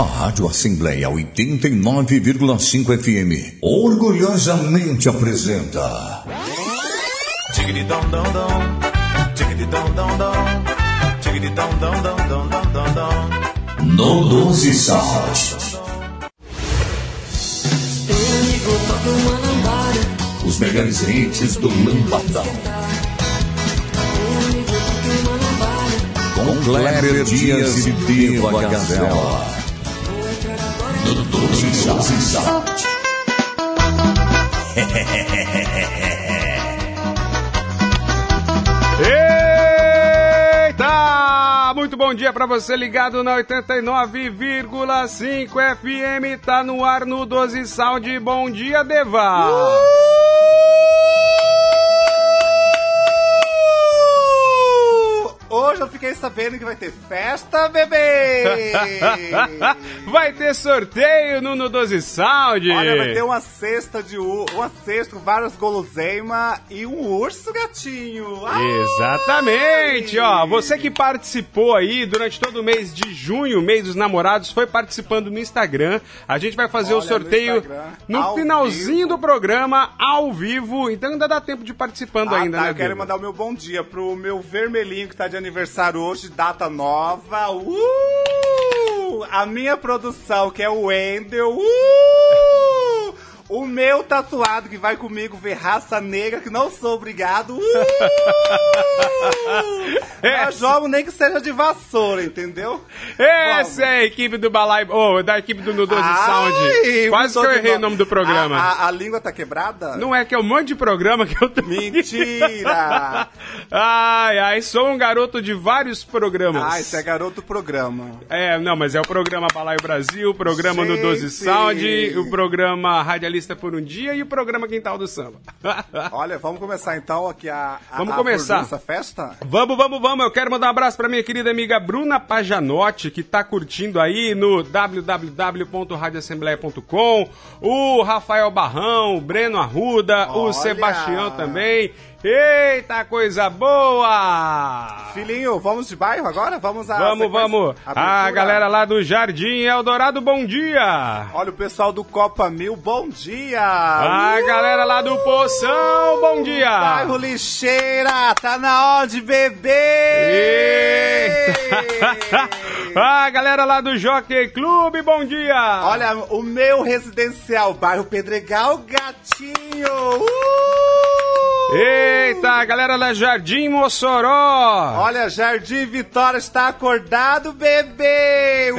A Rádio Assembleia 89,5 FM orgulhosamente apresenta No 12 Sound. Os melhores hits do Lambadão. Com Cléber Dias e Diego Gazela. No 12 Sound. Eita! Muito bom dia pra você ligado na 89,5 FM. Tá no ar no 12 Sound. Bom dia, Deva! Hoje eu fiquei sabendo que vai ter festa, bebê! Vai ter sorteio no 12 Sound! Olha, vai ter uma cesta com várias guloseimas e um urso gatinho! Ai! Exatamente! Ó, você que participou aí durante todo o mês de junho, mês dos namorados, foi participando no Instagram. A gente vai fazer o sorteio no finalzinho do programa, ao vivo. Então ainda dá tempo de participando ainda, né? Eu quero mandar o meu bom dia pro meu vermelhinho que tá de aniversário hoje, data nova. A minha produção, que é o Wendel. O meu tatuado que vai comigo ver Raça Negra, que não sou obrigado. Nós jogamos nem que seja de vassoura, entendeu? Essa é a equipe do Balai... da equipe do No 12 Sound. Quase que eu errei o nome do programa. A língua tá quebrada? Não é que é um monte de programa que eu tô... Mentira! Ai, sou um garoto de vários programas. Isso é garoto programa. Não, mas é o programa Balai Brasil, o programa No 12 Sound, o programa Radialista por um Dia e o programa Quintal do Samba. Olha, vamos começar então aqui vamos começar essa festa? Vamos. Eu quero mandar um abraço pra minha querida amiga Bruna Pajanotti, que tá curtindo aí no www.radioassembleia.com, o Rafael Barrão, o Breno Arruda, o Sebastião também. Eita, coisa boa! Filhinho, vamos de bairro agora? Vamos. A galera lá do Jardim Eldorado, bom dia! Olha o pessoal do Copa Mil, bom dia! A galera lá do Poção, bom dia! Bairro Lixeira, tá na hora de beber! Eita! A galera lá do Jockey Clube, bom dia! Olha, o meu residencial, bairro Pedregal, gatinho! Eita, galera da Jardim Mossoró! Olha, Jardim Vitória está acordado, bebê!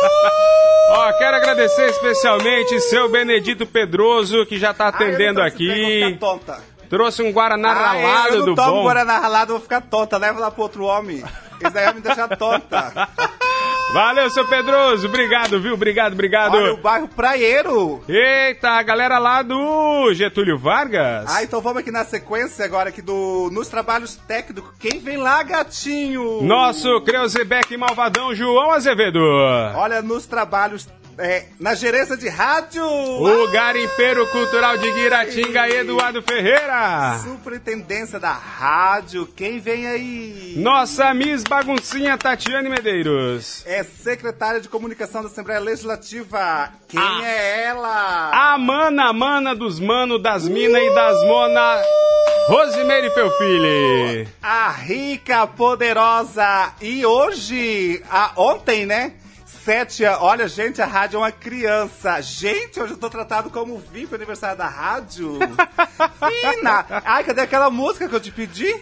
Quero agradecer especialmente seu Benedito Pedroso, que já tá atendendo aqui. Vou ficar tonta. Trouxe um Guaraná ralado do bom. Eu não tomo Guaraná ralado, vou ficar tonta. Leva lá pro outro homem. Esse daí vai me deixar tonta. Valeu, seu Pedroso. Obrigado, viu? Obrigado. Olha, o bairro Praieiro. Eita, a galera lá do Getúlio Vargas. Então vamos aqui na sequência agora aqui nos trabalhos técnicos. Quem vem lá, gatinho? Nosso Creuzebeck Malvadão, João Azevedo. Olha, nos trabalhos... na gerência de rádio. O garimpeiro cultural de Guiratinga, Eduardo Ferreira. Superintendência da rádio, quem vem aí? Nossa Miss Baguncinha, Tatiane Medeiros. É secretária de comunicação da Assembleia Legislativa. Quem é ela? A mana dos mano, das mina e das mona, Rosimeire Felfili. A rica, poderosa. E hoje, ontem, né? Olha, gente, a rádio é uma criança. Gente, hoje eu tô tratado como VIP aniversário da rádio. Fina! Ai, cadê aquela música que eu te pedi?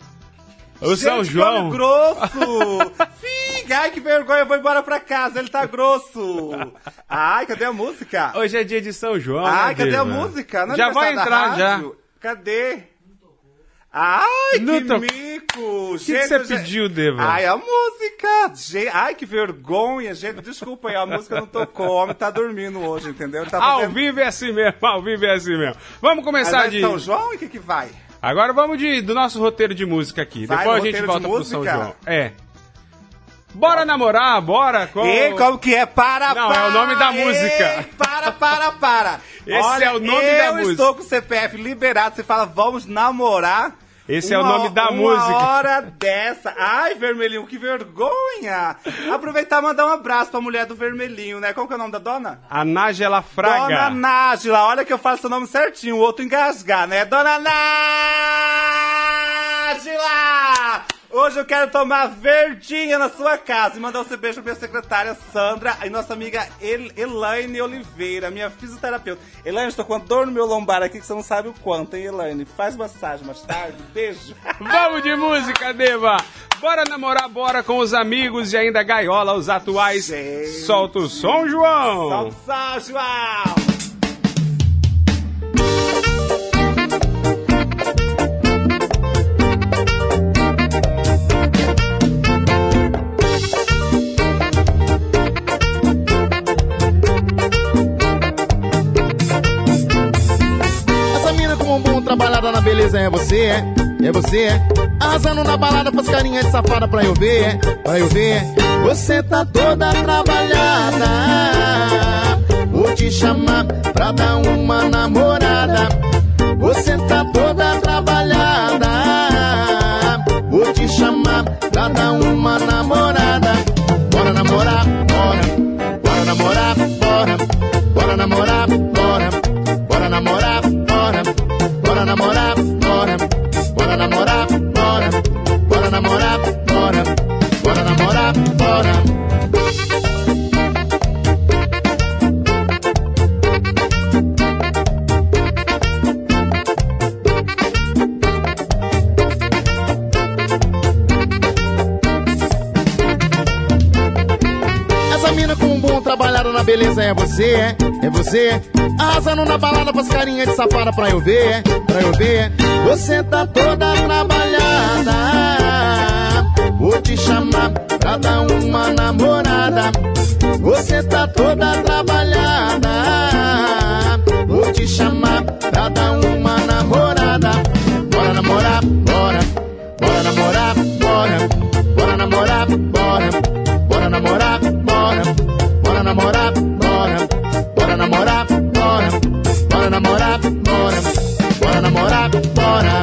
O São João. Come grosso. Figa, ai, que vergonha, eu vou embora pra casa, ele tá grosso. Ai, cadê a música? Hoje é dia de São João. Ai, cadê a música? Não é já vai entrar, já. Cadê? Ai, não que mico! O que você pediu, Deva? Ai, a música! Ai, que vergonha! Gente, desculpa aí, a música não tocou. O homem tá dormindo hoje, entendeu? Ele tá fazendo... Ao vivo é assim mesmo. Vamos começar de... São João e o que vai? Agora vamos do nosso roteiro de música aqui. Depois a gente volta pro São João. Bora namorar, bora! Como que é? Não, é o nome da música. Para! Esse é o nome da música. Eu estou com o CPF liberado, você fala, vamos namorar. Esse é o nome da música. Uma hora dessa. Ai, Vermelhinho, que vergonha. Aproveitar e mandar um abraço pra mulher do Vermelhinho, né? Qual que é o nome da dona? A Nájela Fraga. Dona Nájela, olha que eu faço o nome certinho, o outro engasgar, né? Dona Nájela! Hoje eu quero tomar verdinha na sua casa e mandar um beijo pra minha secretária Sandra e nossa amiga Elaine Oliveira, minha fisioterapeuta. Elaine, estou com uma dor no meu lombar aqui que você não sabe o quanto, hein, Elaine? Faz massagem mais tarde, beijo. Vamos de música, Deva! Bora namorar, bora com os amigos e ainda gaiola, os atuais. Sim. Solta o som, João! Solta o som, João! Trabalhada na beleza é você, é você, arrasando na balada, faz carinha de safada pra eu ver, pra eu ver. Você tá toda trabalhada, vou te chamar pra dar uma namorada. Você tá toda trabalhada, vou te chamar pra dar uma namorada. Bora namorar, bora, bora namorar, bora, bora namorar, bora, bora namorar, bora. Bora namorar, bora, bora namorar, bora, bora namorar, bora, bora namorar, bora. Essa mina com um bom trabalhado na beleza é você, é você. Arrasando na balada, faz carinha de safada pra eu ver, pra eu ver. Você tá toda trabalhada, vou te chamar pra dar uma namorada. Você tá toda trabalhada, vou te chamar pra dar uma namorada. Bora namorar, bora, bora namorar, bora, bora namorar, bora, bora namorar, bora, bora namorar, bora, bora namorar. Bora, bora namorar, bora, bora namorar, bora.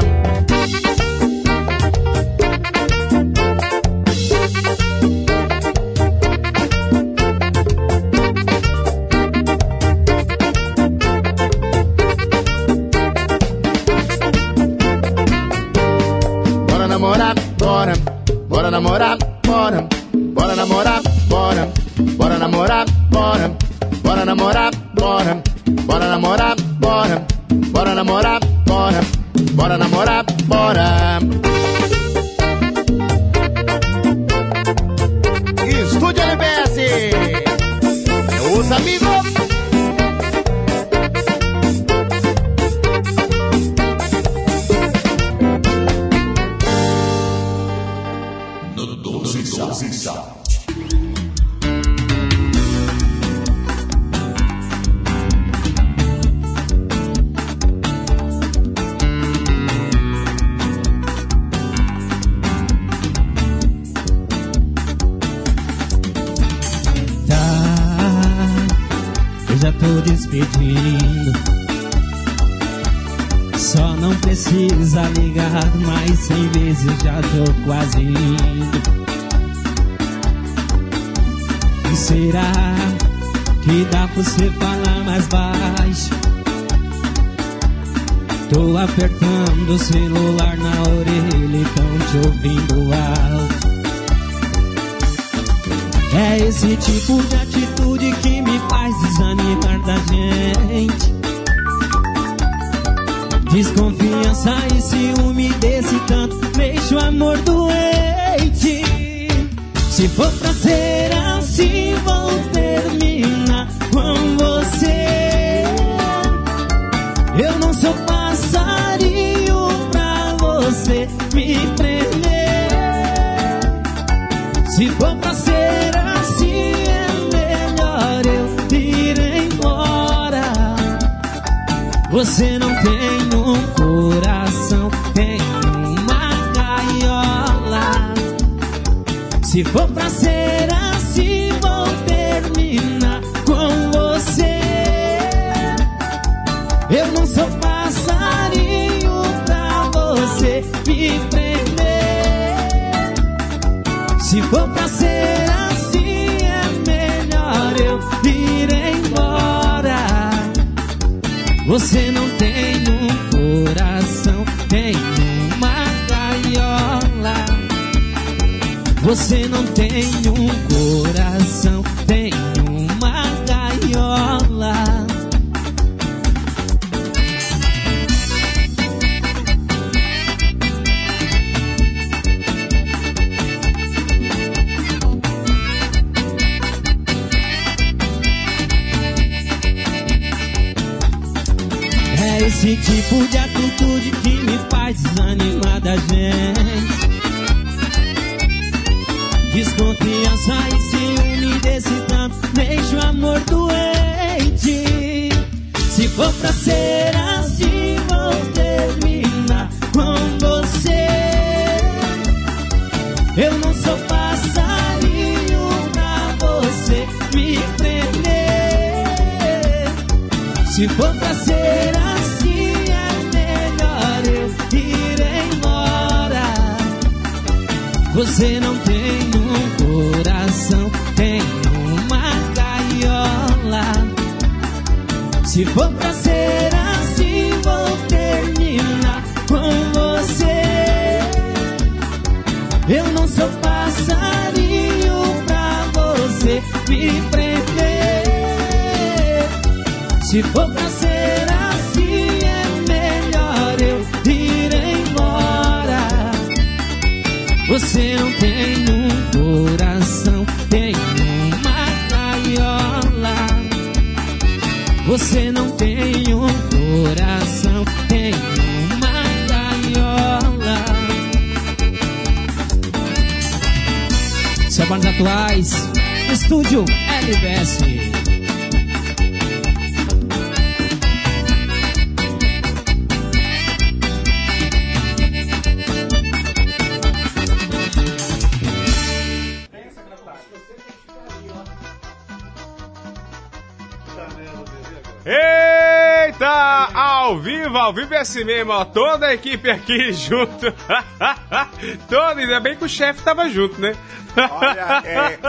Bora namorar, bora, bora namorar, bora, bora namorar, bora, bora namorar, bora, bora namorar, bora. Bora namorar, bora, bora namorar, bora, bora namorar, bora. Estúdio LBS, os amigos. No Doce Sal. Já tô despedindo, só não precisa ligar mais 100 vezes, já tô quase indo. E será que dá pra você falar mais baixo? Tô apertando o celular na orelha e tão te ouvindo alto. É esse tipo de atitude que me faz desanimar da gente. Desconfiança e ciúme desse tanto deixa o amor doente. Se for pra ser assim, vou terminar com você. Eu não sou passarinho pra você me prender. Se for pra ser assim, é melhor eu ir embora. Você não tem um coração, tem uma gaiola. Se for pra ser assim, vou terminar com você. Eu não sou passarinho pra você me Você não tem um coração, tem uma gaiola. Você não tem um coração, tem uma gaiola. É esse tipo de atitude que me faz desanimar da gente. Desconfiança e ciúme desse tanto deixa o amor doente. Se for pra ser assim, vou terminar com você. Eu não sou passarinho pra você me prender. Se for pra ser assim, é melhor eu ir embora. Você não tem um coração, tem uma gaiola. Se for pra ser assim, vou terminar com você. Eu não sou passarinho pra você me prender. Se for pra ser assim, é melhor eu ir embora. Você não tem um coração, tem uma gaiola. Você não tem um coração, tem uma gaiola. Semanas atuais, Estúdio LBS. Eita! Ao vivo é assim mesmo, ó. Toda a equipe aqui junto. Toda, ainda bem que o chefe tava junto, né? Olha,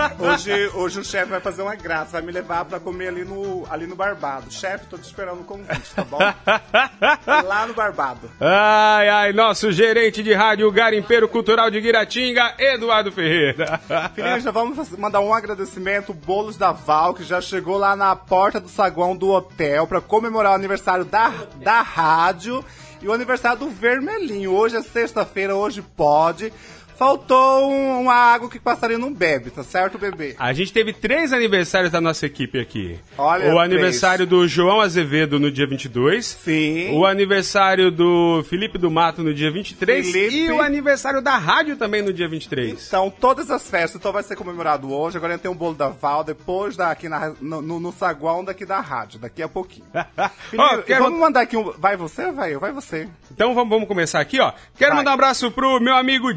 hoje o chefe vai fazer uma graça, vai me levar pra comer ali no Barbado. Chefe, tô te esperando o convite, tá bom? Lá no Barbado. Ai, nosso gerente de rádio, garimpeiro cultural de Guiratinga, Eduardo Ferreira. Filhinha, já vamos mandar um agradecimento, Bolos da Val, que já chegou lá na porta do saguão do hotel pra comemorar o aniversário da rádio e o aniversário do Vermelhinho. Hoje é sexta-feira, hoje pode. Faltou uma água que o passarinho não bebe, tá certo, bebê? A gente teve 3 aniversários da nossa equipe aqui. Olha, o aniversário do João Azevedo no dia 22. Sim. O aniversário do Felipe do Mato no dia 23. Felipe. E o aniversário da rádio também no dia 23. Então, todas as festas, então vai ser comemorado hoje. Agora tem um bolo da Val, depois aqui no saguão daqui da rádio, daqui a pouquinho. Filho, vamos mandar aqui um... Vai você ou vai eu? Vai você. Então vamos começar aqui, ó. Quero mandar um abraço pro meu amigo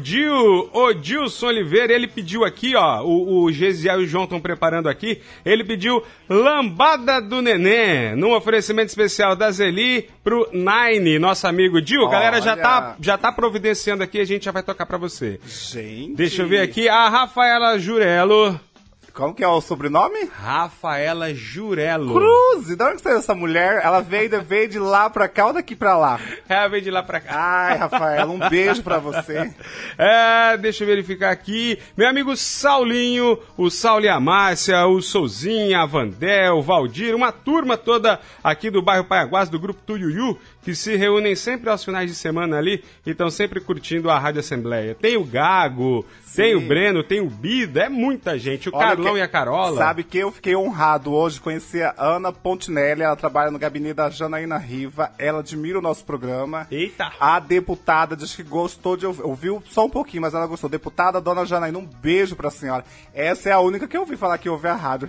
o Dilson Oliveira. Ele pediu aqui, ó, o Gesiel e o João estão preparando aqui. Ele pediu Lambada do Neném, num oferecimento especial da Zeli pro Nine, nosso amigo Dil. Galera, já tá providenciando aqui, a gente já vai tocar pra você. Gente. Deixa eu ver aqui, a Rafaela Jurelo. Como que é o sobrenome? Rafaela Jurelo. Cruz! De onde saiu essa mulher? Ela veio de lá pra cá ou daqui pra lá? Ela veio de lá pra cá. Ai, Rafaela, um beijo pra você. Deixa eu verificar aqui. Meu amigo Saulinho, o Saulo e a Márcia, o Souzinha, a Vandel, o Valdir, uma turma toda aqui do bairro Paiaguás, do grupo Tuyuyu, que se reúnem sempre aos finais de semana ali e estão sempre curtindo a Rádio Assembleia. Tem o Gago, tem o Breno, tem o Bida, é muita gente. O Carlão e a Carola. Sabe que eu fiquei honrado hoje de conhecer a Ana Pontinelli, ela trabalha no gabinete da Janaína Riva, ela admira o nosso programa. Eita! A deputada diz que gostou de ouvir, ouviu só um pouquinho, mas ela gostou. Deputada Dona Janaína, um beijo pra senhora. Essa é a única que eu ouvi falar que ouve a rádio.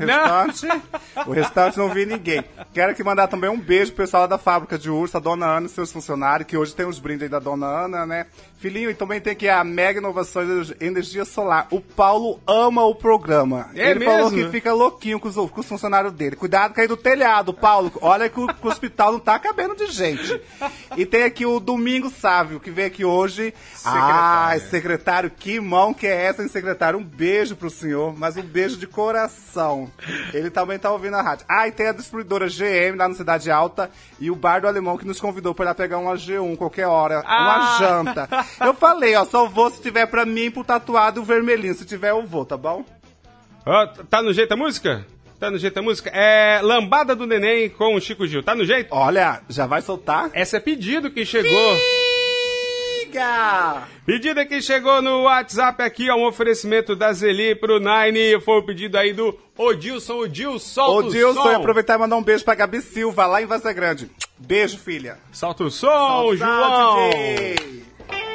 O restante não vi ninguém. Quero aqui mandar também um beijo pro pessoal lá da fábrica de urso, a Dona Ana e seus funcionários, que hoje tem os brindes aí da Dona Ana, né? Filhinho, e também tem aqui a Mega Inovações de Energia Solar. O Paulo ama o programa. Ele falou que fica louquinho com os funcionários dele. Cuidado, cair do telhado, Paulo. Olha que o hospital não tá cabendo de gente. E tem aqui o Domingos Sávio, que veio aqui hoje. Secretário, que mão que é essa, hein, secretário? Um beijo pro senhor, mas um beijo de coração. Ele também tá ouvindo a rádio. E tem a distribuidora GM lá na Cidade Alta e o Bar do Alemão que nos convidou pra ir lá pegar uma G1 qualquer hora, uma janta. Eu falei, ó, só vou se tiver pra mim pro tatuado e o vermelhinho. Se tiver, eu vou, tá bom? Tá no jeito a música? Tá no jeito a música? É Lambada do Neném com o Chico Gil. Tá no jeito? Olha, já vai soltar? Essa é pedido que chegou. Figa! Pedido que chegou no WhatsApp aqui, ó, um oferecimento da Zeli pro Nine. Foi o pedido aí do Odilson. Odilson, solta o som. Odilson, ia aproveitar e mandar um beijo pra Gabi Silva, lá em Vaza Grande. Beijo, filha. Solta o som, João. DJ.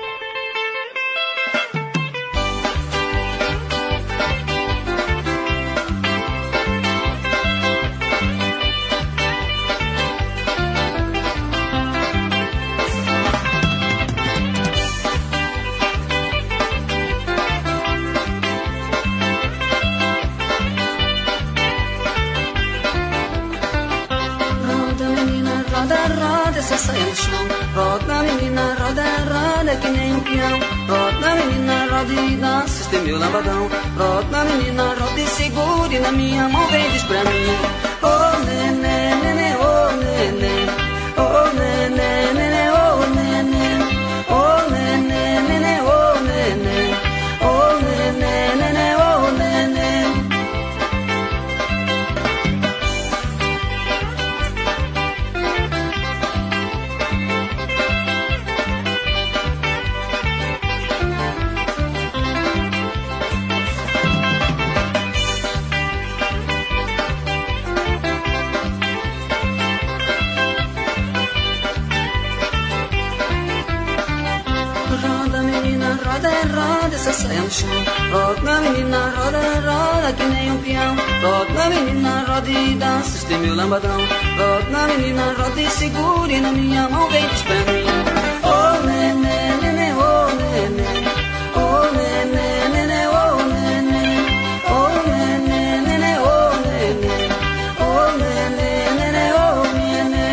Essa saia no chão, roda menina, roda que nem um peão. Roda menina, roda e dança, este é meu lambadão. Roda menina, roda e segure na minha mão, vem diz pra mim. Oh nenê, nenê, oh nenê, oh nenê, nenê, oh nenê, oh nenê, nenê, oh nenê, oh nenê, nenê, oh nenê. Roda, essa saia no chão. Roda, menina, roda que nem um peão. Roda, menina, roda e dança, este é meu lambadão. Roda, menina, roda e segure na minha mão, vem diz pra mim. Oh, nenê, nenê, oh, nenê. Oh, nenê, nenê, oh, nenê. Oh, nenê, nenê, oh, nenê. Oh, nenê, nenê, oh, nenê.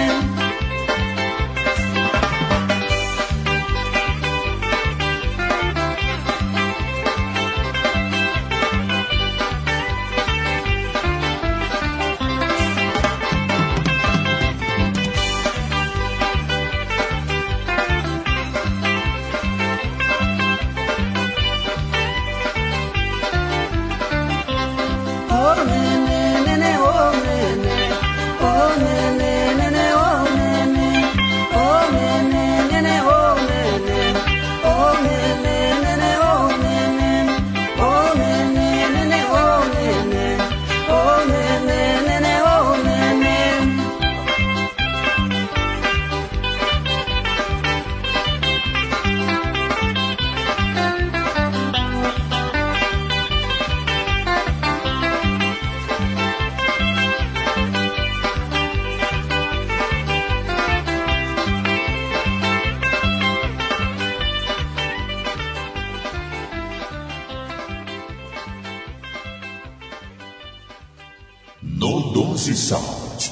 No 12 Sound.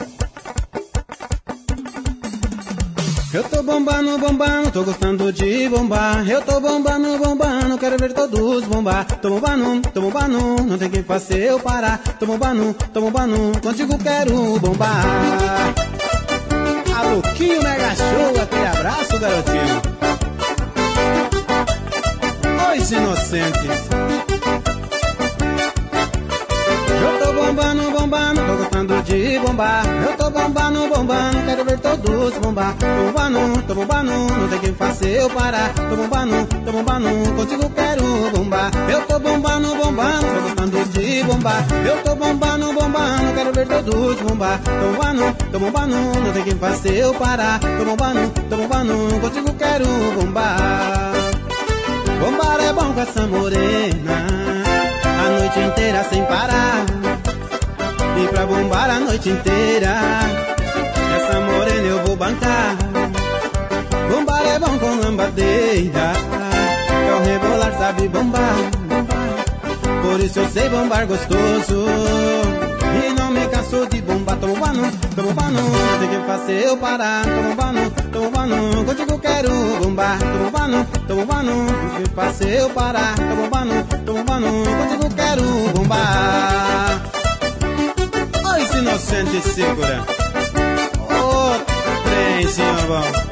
Eu tô bombando, bombando, tô gostando de bombar. Eu tô bombando, bombando, quero ver todos bombar. Tô bombando, não tem quem faça eu parar. Tô bombando, contigo quero bombar. Aluquinho Mega Show, aquele abraço, garotinho. Os inocentes. Eu tô bombando, bombando, tô gostando de bombar. Eu tô bombando, bombando, quero ver todos bombar. Tô bombando, não tem quem faça eu parar. Tô bombando, contigo quero bombar. Eu tô bombando, bombando, tô gostando de bombar. Eu tô bombando, bombando, quero ver todos bombar. Tô bombando, não tem quem faça eu parar. Tô bombando, contigo quero bombar. Bombar é bom com essa morena, a noite inteira sem parar. E pra bombar a noite inteira, essa morena eu vou bancar. Bombar é bom com lambadeira, que ao rebolar sabe bombar. por isso eu sei bombar gostoso. E não me canso de bombar, tô bombando, não tem que fazer eu parar. Tô bombando, contigo quero bombar. Tô bombando, não tem que fazer eu parar. Tô bombando, contigo quero bombar. Oi, esse inocente segura. Ô, trem, senhor bom.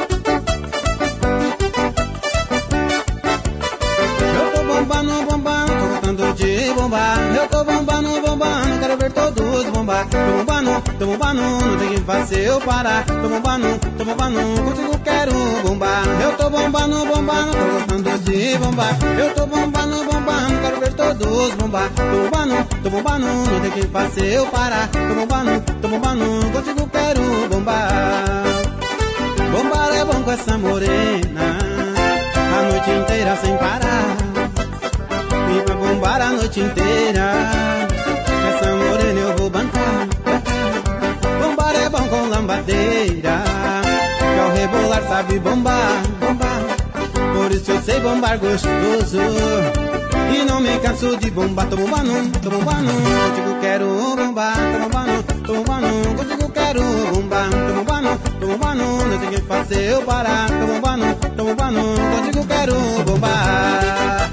Bombando, tô gostando de bombar. Eu tô bombando, quero ver todos bombar. Tô bombando, não tem que fazer eu parar. Tô bombando, contigo quero bombar. Eu tô bombando, tô gostando de bombar. Eu tô bombando, quero ver todos bombar. Tô bombando, não tem que fazer eu parar. Tô bombando, contigo quero bombar. Bombar é bom com essa morena, a noite inteira sem parar. E pra bombar a noite inteira, essa morena eu vou bancar. Bombar é bom com lambadeira, que ao rebolar sabe bombar. Por isso eu sei bombar gostoso. E não me canso de bombar. Tô bombando, contigo quero bombar. Tô bombando, contigo quero bombar. Tô bombando, não tem que fazer eu parar. Tô bombando, contigo quero bombar.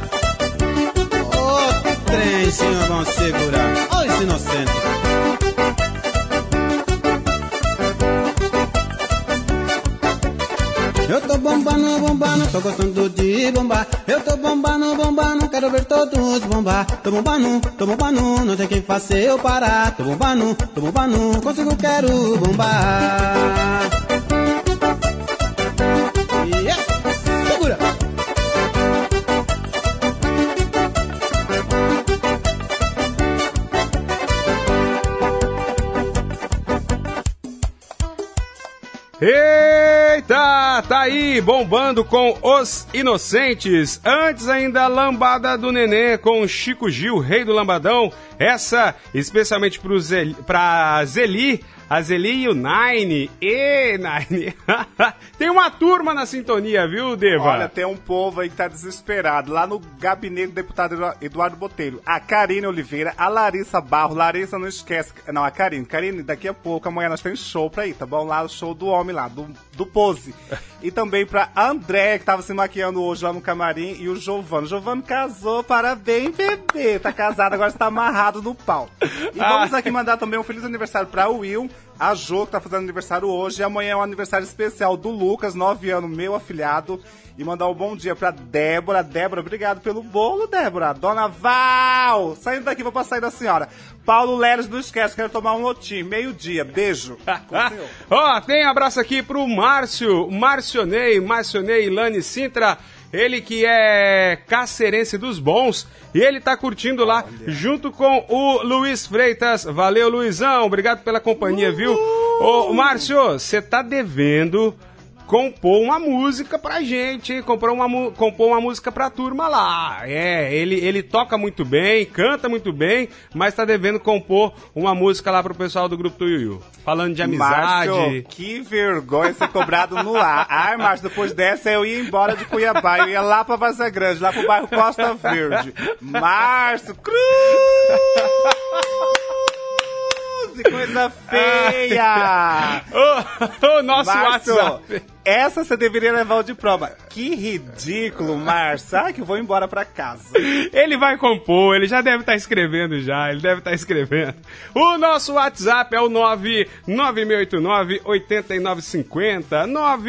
Trem, senhor, vão segurar. Olha esse inocente. Eu tô bombando, tô gostando de bombar. Eu tô bombando, quero ver todos bombar. Tô bombando, não tem quem fazer eu parar. Tô bombando, consigo, quero bombar. Yeah. Segura. Eita, tá aí, bombando com Os Inocentes. Antes ainda a lambada do Nenê com Chico Gil, rei do lambadão. Essa especialmente pra Zeli, a Zeli e o Nine. Nine. Tem uma turma na sintonia, viu, Deva? Olha, tem um povo aí que tá desesperado. Lá no gabinete do deputado Eduardo Botelho. A Karine Oliveira, a Larissa Barro. Larissa, não esquece. Não, a Karine. Karine, daqui a pouco, amanhã nós temos show pra ir, tá bom? Lá o show do homem lá, do Pose. E também pra André, que tava se maquiando hoje lá no camarim. E o Giovano. Giovano casou, parabéns, bebê. Tá casado, agora está amarrado no pau. E vamos aqui mandar também um feliz aniversário pra Will, a Jo, que tá fazendo aniversário hoje. E amanhã é um aniversário especial do Lucas, 9 anos, meu afilhado. E mandar um bom dia pra Débora. Débora, obrigado pelo bolo, Débora. Dona Val! Saindo daqui, vou passar aí da senhora. Paulo Leles, não esquece, quero tomar um lotinho. Meio-dia, beijo. Ó, tem abraço aqui pro Márcio, Marcionei, Ilane Sintra. Ele que é cacerense dos bons. E ele tá curtindo lá, junto com o Luiz Freitas. Valeu, Luizão. Obrigado pela companhia, viu? Ô, Márcio, você tá devendo compor uma música pra gente, hein? Compor uma música pra turma lá. Ele toca muito bem, canta muito bem, mas tá devendo compor uma música lá pro pessoal do Grupo Tuiuiu. Falando de amizade. Márcio, que vergonha ser cobrado no ar. Ai, Márcio, depois dessa eu ia embora de Cuiabá, eu ia lá pra Vaza Grande, lá pro bairro Costa Verde. Márcio, cruz! Que coisa feia! O nosso Márcio, WhatsApp. Essa você deveria levar o de prova. Que ridículo, Márcio. Ah, que eu vou embora pra casa. Ele vai compor, ele já deve estar escrevendo O nosso WhatsApp é o 99689-8950.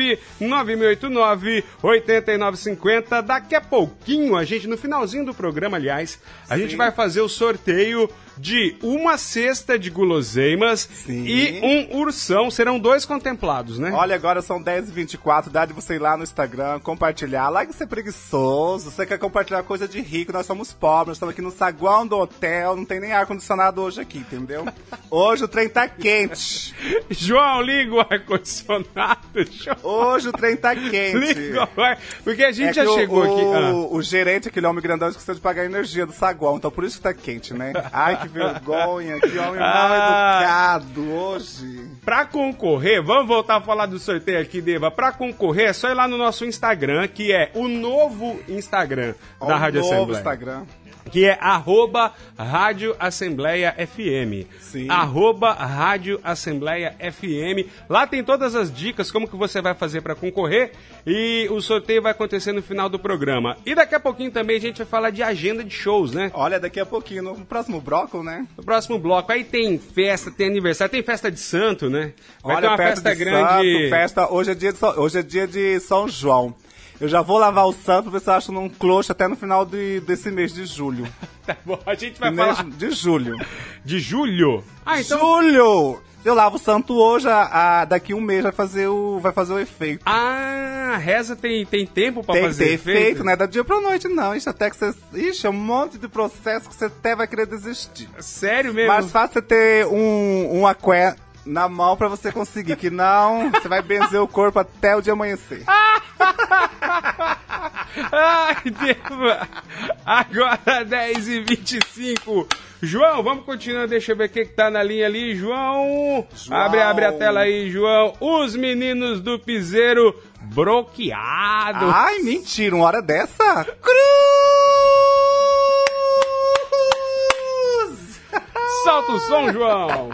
99689-8950. Daqui a pouquinho, a gente, no finalzinho do programa, aliás, a gente vai fazer o sorteio de uma cesta de guloseimas e um ursão. Serão 2 contemplados, né? Olha, agora são 10h24, dá de você ir lá no Instagram, compartilhar. Larga de ser preguiçoso, você quer compartilhar coisa de rico, nós somos pobres, nós estamos aqui no saguão do hotel, não tem nem ar-condicionado hoje aqui, entendeu? Hoje o trem tá quente. João, liga o ar-condicionado, João. Hoje o trem tá quente. Liga o ar, porque a gente já chegou aqui. O gerente, aquele homem grandão, esqueceu de pagar a energia do saguão, então por isso que tá quente, né? Ai, que vergonha, que homem mal educado hoje. Pra concorrer, vamos voltar a falar do sorteio aqui, Deva. Pra concorrer, é só ir lá no nosso Instagram, que é o novo Instagram da Rádio Assembleia. Instagram. que é @Rádio Assembleia FM. Sim. @Rádio Assembleia FM. Lá tem todas as dicas, como que você vai fazer para concorrer, e o sorteio vai acontecer no final do programa. E daqui a pouquinho também a gente vai falar de agenda de shows, né? Olha, daqui a pouquinho, no próximo bloco, né? No próximo bloco, aí tem festa, tem aniversário, tem festa de santo, né? Vai ter Olha, uma festa grande. Festa, hoje é dia de São João. Eu já vou lavar o santo pra ver se eu acho num cloche até no final desse mês de julho. Tá bom, a gente vai falar... De julho. De julho? Ah, então... Julho! Se eu lavo o santo hoje, daqui um mês vai fazer o efeito. Ah, reza tem tempo pra fazer Tem efeito, não é da dia pra noite, não. Ixi, até que você... Ixi, é um monte de processo que você até vai querer desistir. Sério mesmo? Mais fácil você ter um aqué na mão pra você conseguir, que não, você vai benzer o corpo até o dia amanhecer. Ai, Deva! Agora 10h25. João, vamos continuar, deixa eu ver o que tá na linha ali, João. Abre a tela aí, João. Os meninos do piseiro bloqueados. Ai, mentira, uma hora dessa? Cruz! Solta o som, João.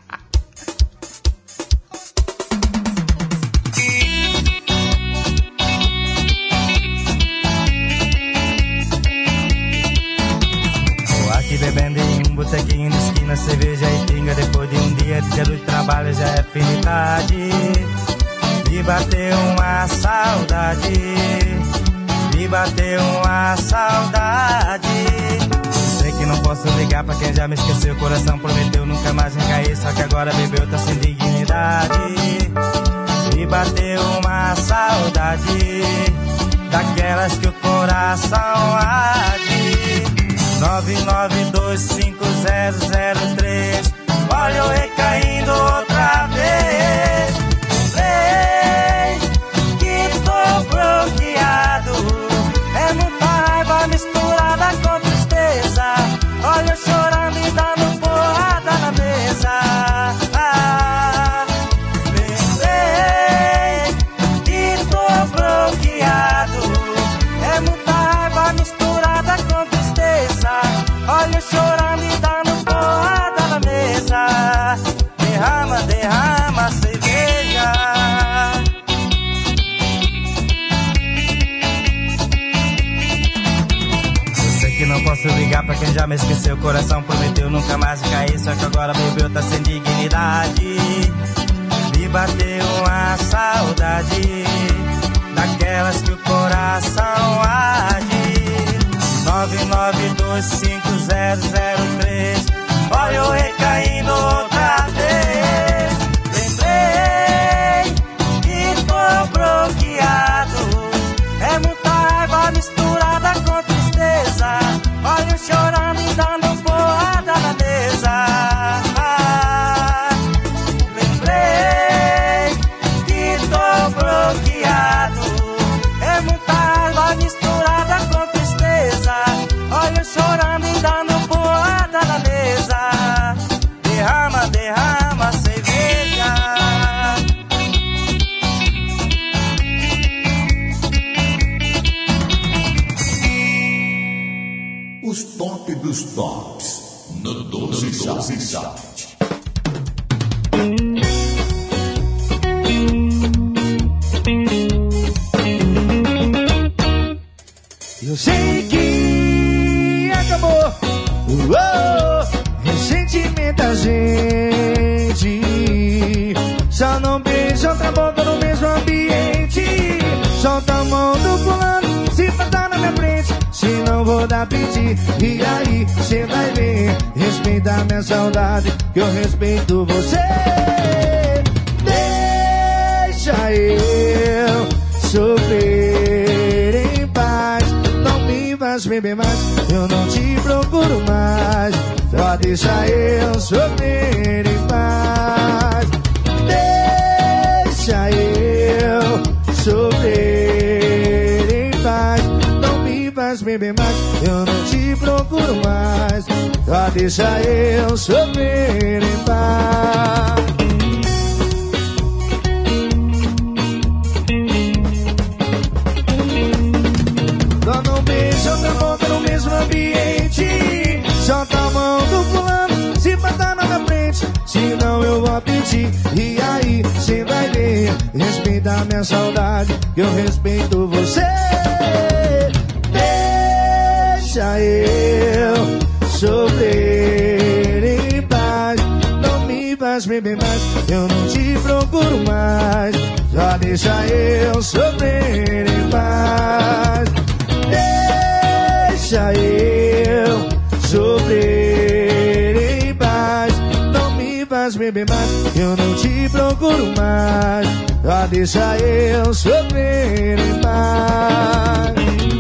Aqui bebendo em um botequinho de esquina, cerveja e pinga. Depois de um dia de trabalho já é afinidade. Me bateu uma saudade, me bateu uma saudade. Sei que não posso ligar pra quem já me esqueceu. O coração prometeu nunca mais recair, só que agora bebeu, tá sem dignidade. Me bateu uma saudade, daquelas que o coração arde. 9925003. Olha eu recaindo outra vez. Sei que tô bloqueado. É muita raiva misturada com tristeza. Olha eu chorando e dando porrada na mesa. Lembrei que tô bloqueado. É muita raiva misturada com tristeza. Olha eu chorando e dando porrada na mesa. Derrama, derrama cerveja. Eu sei que não posso ligar pra quem já me esqueceu. O coração prometeu nunca mais cair, só que agora bebeu, tá sem dignidade. Me bateu uma saudade, daquelas que o coração arde. 9925003. Olha eu recaindo outra vez. Lembrei que tô bloqueado. É muita raiva misturada com tristeza. Olha eu chorando e dando porrada na mesa. Lembrei que tô bloqueado. É muita raiva misturada com tristeza. Olha eu chorando e dando porrada na mesa. Derrama, derrama cerveja. Os top dos tops no 12 Sound. Eu sei que acabou ressentimento da gente. Só não beija outra boca no mesmo ambiente. Solta a mão do fulano se tá na minha frente. Se não vou dar pedir. E aí cê vai ver. Respeita a minha saudade, que eu respeito você. Deixa eu sofrer em paz. Não me faz beber mais, eu não te procuro mais. Só deixa eu sofrer em paz. Deixa eu sofrer em paz. Não me faz beber mais, eu não te procuro mais. Só deixa eu sofrer em paz. Só não beija outra boca no mesmo ambiente. noite. E aí, cê vai ver, respeita a minha saudade, que eu respeito você. Deixa eu sofrer em paz, não me faz beber mais, eu não te procuro mais. Só deixa eu sofrer em paz. Deixa eu sofrer em paz, não me faz beber mais, eu não te procuro mais. Só deixa eu sofrer em paz.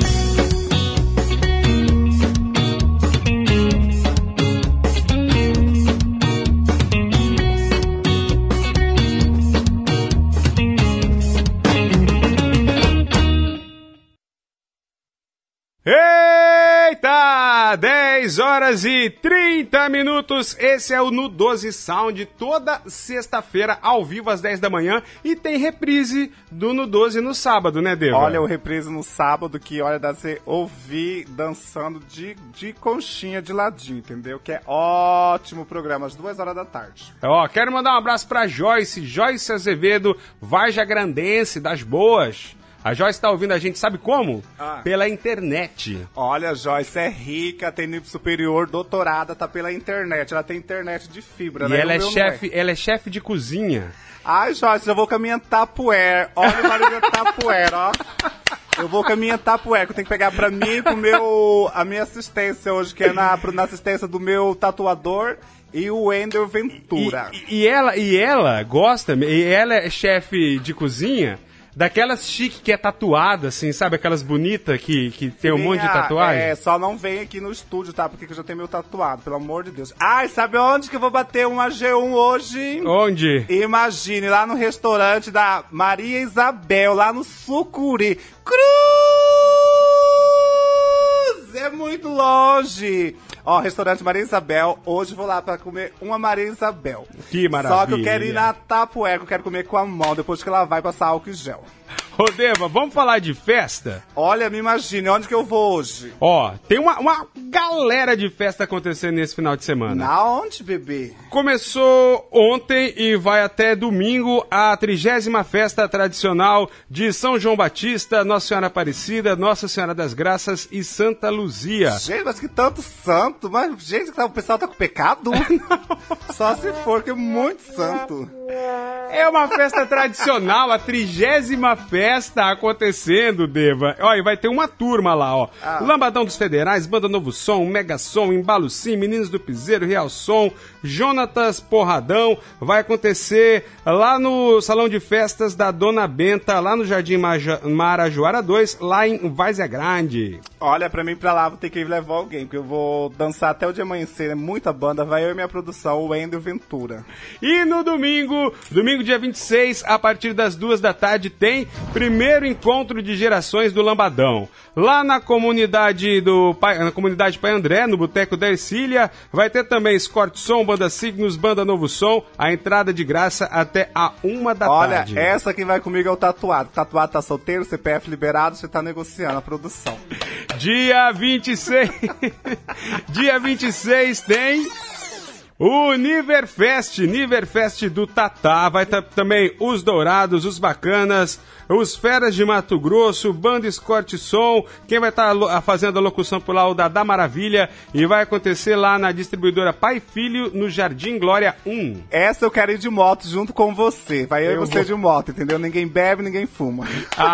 Eita! 10 horas e 30 minutos. Esse é o No 12 Sound, toda sexta-feira, ao vivo, às 10 da manhã. E tem reprise do No 12 no sábado, né, Deva? Olha, o reprise no sábado, que olha, dá pra você ouvir dançando de conchinha de ladinho, entendeu? Que é ótimo programa, às 2 horas da tarde. Ó, quero mandar um abraço pra Joyce Azevedo, Varja Grandense, das boas. A Joyce tá ouvindo a gente, sabe como? Pela internet. Olha, Joyce é rica, tem nível superior, doutorada, tá pela internet. Ela tem internet de fibra, né? E ela é chefe de cozinha. Ai, Joyce, eu vou com a minha Tupperware. Olha o barulho da Tupperware, ó. Eu vou com a minha Tupperware, que eu tenho que pegar pra mim e pro a minha assistência hoje, que é na assistência do meu tatuador e o Wendel Ventura. E ela gosta, e ela é chefe de cozinha... Daquelas chique que é tatuada, assim, sabe? Aquelas bonitas que tem um monte de tatuagem. É, só não vem aqui no estúdio, tá? Porque eu já tenho meu tatuado, pelo amor de Deus. Ai, sabe onde que eu vou bater um AG1 hoje? Onde? Imagine, lá no restaurante da Maria Isabel, lá no Sucuri. Cruz! É muito longe. Ó, restaurante Maria Isabel, hoje vou lá pra comer uma Maria Isabel. Que maravilha. Só que eu quero ir na Tupperware, eu quero comer com a mão, depois que ela vai passar álcool e gel. Ô, Deva, vamos falar de festa? Olha, me imagine, onde que eu vou hoje? Ó, tem uma galera de festa acontecendo nesse final de semana. Na onde, bebê? Começou ontem e vai até domingo a 30ª festa tradicional de São João Batista, Nossa Senhora Aparecida, Nossa Senhora das Graças e Santa Luzia. Gente, mas que tanto santo, mas gente, o pessoal tá com pecado? Só se for, que é muito santo. É uma festa tradicional, a 30ª festa acontecendo, Deva. Ó, e vai ter uma turma lá, ó. Lambadão dos Federais, Banda Novo Som, Mega Som, Embalo Sim, Meninos do Piseiro, Real Som, Jonatas Porradão. Vai acontecer lá no Salão de Festas da Dona Benta, lá no Jardim Marajoara 2, lá em Várzea Grande. Olha, pra mim, pra lá, vou ter que levar alguém, porque eu vou dançar até o dia amanhecer, é muita banda, vai eu e minha produção, o Wendel Ventura. E no domingo dia 26, a partir das 2 da tarde, tem primeiro encontro de gerações do Lambadão. Lá na comunidade Pai André, no Boteco da Ercília, vai ter também Escort Som, Banda Signos, Banda Novo Som, a entrada de graça até a 1 da tarde. Olha, essa quem vai comigo é o tatuado. O tatuado tá solteiro, CPF liberado, você tá negociando a produção. Dia 26, dia 26 tem... O Niverfest do Tatá, vai ter também os Dourados, os Bacanas, os Feras de Mato Grosso, Banda Escort Som, quem vai estar fazendo a locução por lá, o Dadá Maravilha, e vai acontecer lá na distribuidora Pai e Filho, no Jardim Glória 1. Essa eu quero ir de moto junto com você, vai eu e você de moto, entendeu? Ninguém bebe, ninguém fuma.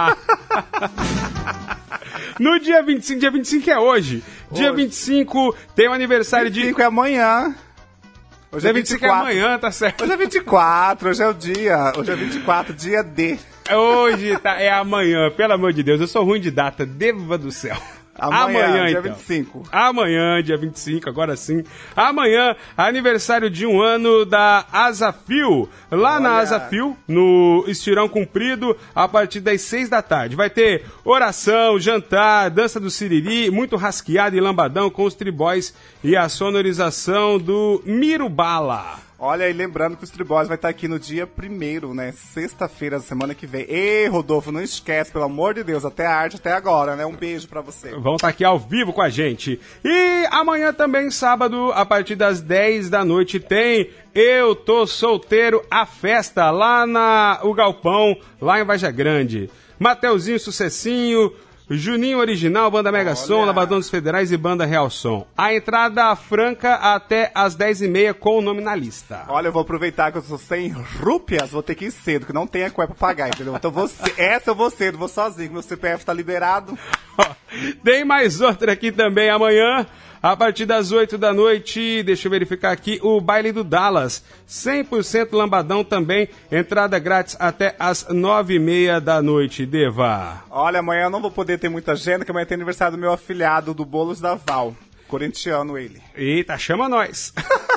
No dia 25 é hoje. Dia 25 tem o aniversário 25 é amanhã. Hoje é 25 é amanhã, tá certo? Hoje é 24, hoje é o dia. Hoje é 24, dia D. Hoje é amanhã, pelo amor de Deus. Eu sou ruim de data, Deva do céu. Amanhã, dia então. 25. Amanhã, dia 25, agora sim. Amanhã, aniversário de 1 ano da Asafio. Lá na Asafio, no Estirão Comprido, a partir das 6 da tarde. Vai ter oração, jantar, dança do siriri, muito rasqueado e lambadão com os tribóis e a sonorização do Mirubala. Olha, e lembrando que os Triboys vai estar aqui no dia 1º, né? Sexta-feira da semana que vem. Ei, Rodolfo, não esquece, pelo amor de Deus, até a arte, até agora, né? Um beijo pra você. Vão estar aqui ao vivo com a gente. E amanhã também, sábado, a partir das 10 da noite, tem Eu Tô Solteiro, a festa lá o Galpão, lá em Vargem Grande. Mateuzinho Sucessinho, Juninho Original, Banda Mega Som, Lavadão dos Federais e Banda Real Som. A entrada franca até às 10h30 com o nome na lista. Olha, eu vou aproveitar que eu sou sem rúpias, vou ter que ir cedo, que não tem a cueca pra pagar, entendeu? Então essa eu vou cedo, vou sozinho, meu CPF tá liberado. Tem mais outra aqui também amanhã. A partir das 8 da noite, deixa eu verificar aqui, o Baile do Dallas. 100% lambadão também, entrada grátis até as 9h30 da noite, Deva. Olha, amanhã eu não vou poder ter muita agenda, porque amanhã tem aniversário do meu afilhado, do Bolos da Val. Corintiano ele. Eita, chama nós.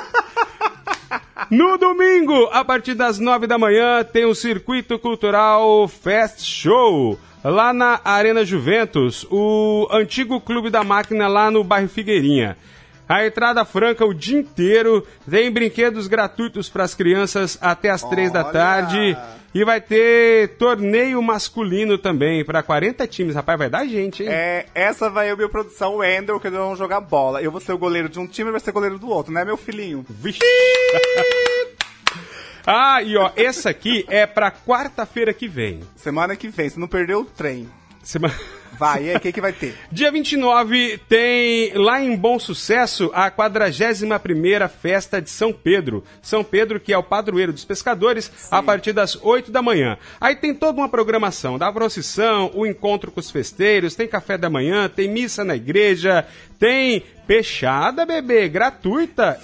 No domingo, a partir das 9 da manhã, tem o Circuito Cultural Fest Show. Lá na Arena Juventus, o antigo Clube da Máquina lá no bairro Figueirinha. A entrada franca o dia inteiro, tem brinquedos gratuitos para as crianças até as 3 da tarde. E vai ter torneio masculino também, para 40 times. Rapaz, vai dar gente, hein? Essa vai eu, minha produção, o Ender, que nós vamos jogar bola. Eu vou ser o goleiro de um time e vai ser o goleiro do outro, né, meu filhinho? Vixe! Ah, e ó, essa aqui é pra quarta-feira que vem. Semana que vem, se não perder o trem. Vai, e aí, o que vai ter? Dia 29 tem, lá em Bom Sucesso, a 41ª Festa de São Pedro. São Pedro, que é o padroeiro dos pescadores, sim, a partir das 8 da manhã. Aí tem toda uma programação da procissão, o encontro com os festeiros, tem café da manhã, tem missa na igreja, tem peixada, bebê, gratuita.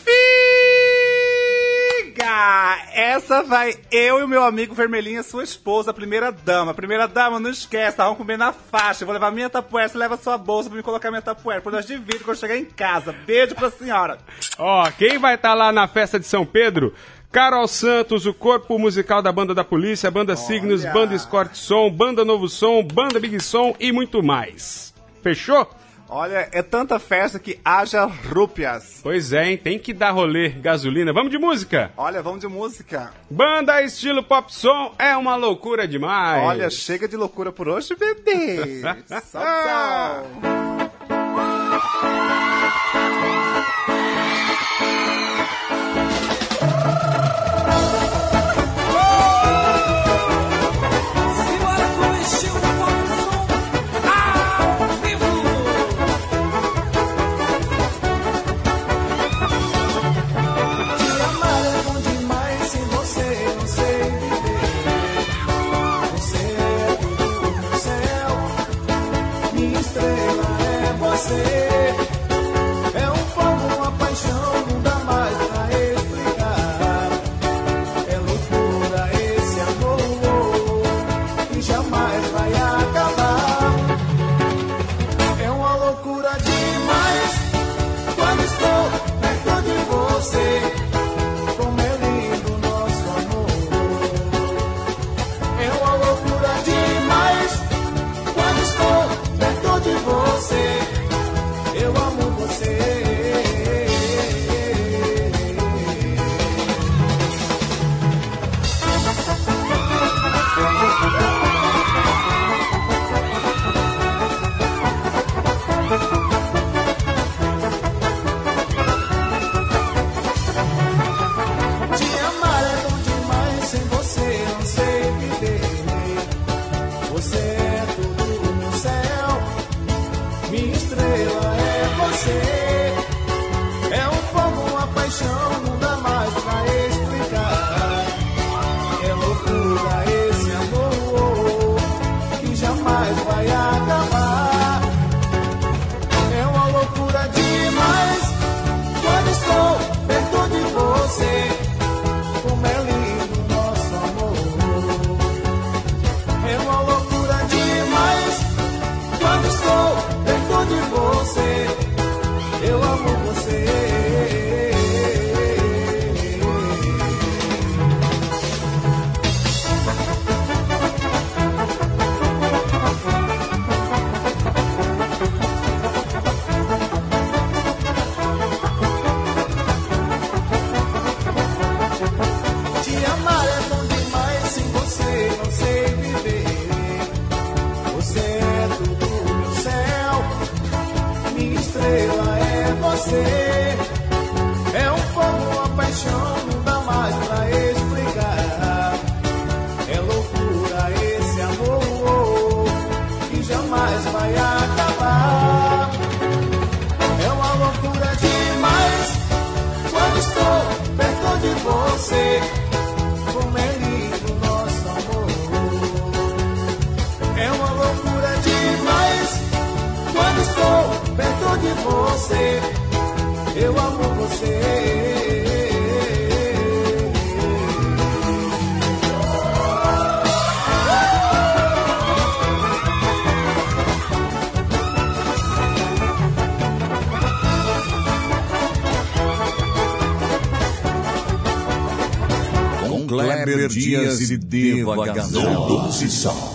Essa vai eu e o meu amigo Vermelhinha, sua esposa, a primeira dama. Primeira dama, não esquece, vamos comer na faixa. Eu vou levar minha tapuera, você leva sua bolsa pra me colocar minha tapuera. Depois nós dividimos quando chegar em casa. Beijo pra senhora. Ó, quem vai estar lá na festa de São Pedro? Carol Santos, o corpo musical da Banda da Polícia, Banda Signos, Banda Escort Som, Banda Novo Som, Banda Big Som e muito mais. Fechou? Olha, é tanta festa que haja rúpias. Pois é, hein? Tem que dar rolê, gasolina. Vamos de música? Olha, vamos de música. Banda estilo pop som é uma loucura demais. Olha, chega de loucura por hoje, bebê. Tchau. Kleber Dias e Deva Gazela. Doce Sal.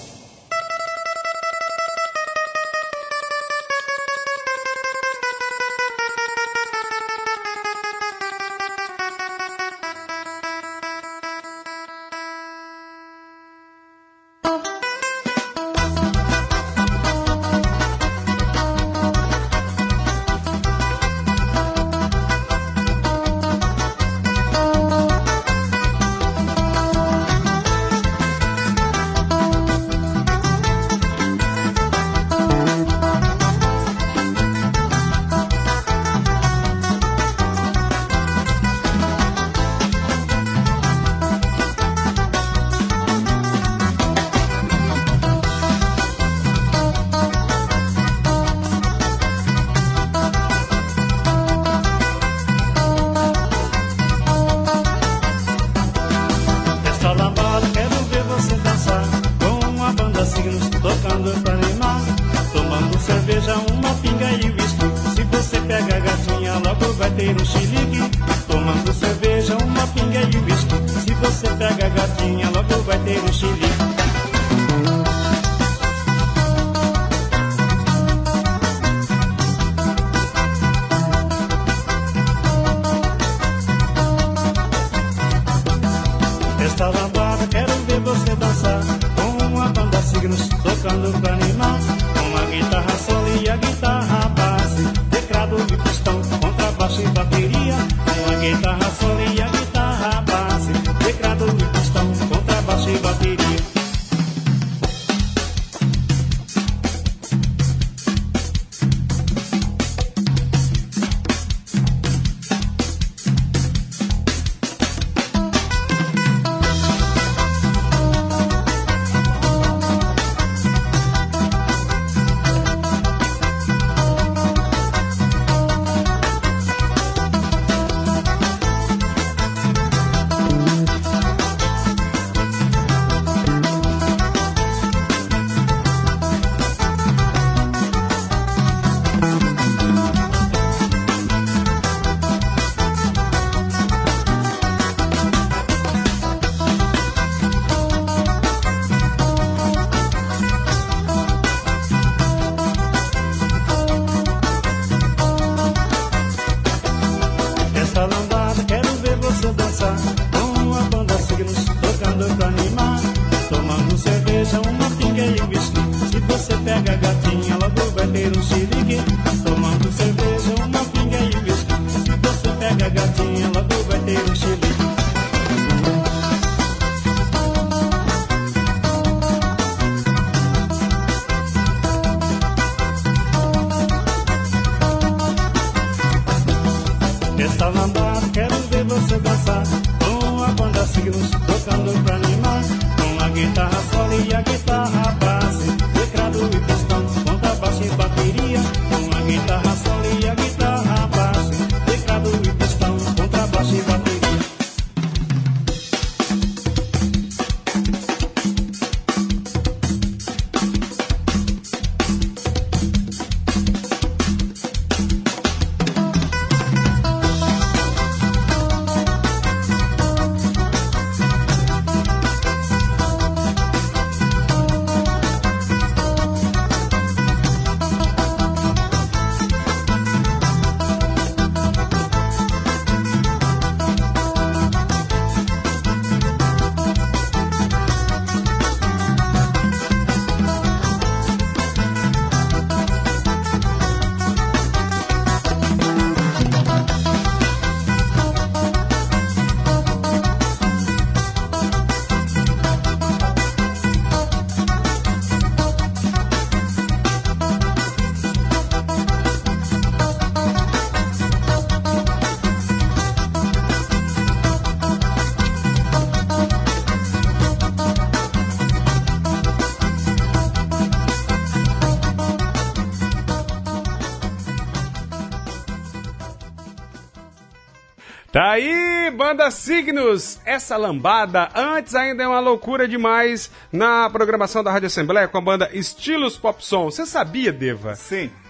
Tá aí, Banda Signos, essa lambada. Antes ainda é uma loucura demais na programação da Rádio Assembleia com a banda Estilos Pop Som. Você sabia, Deva? Sim.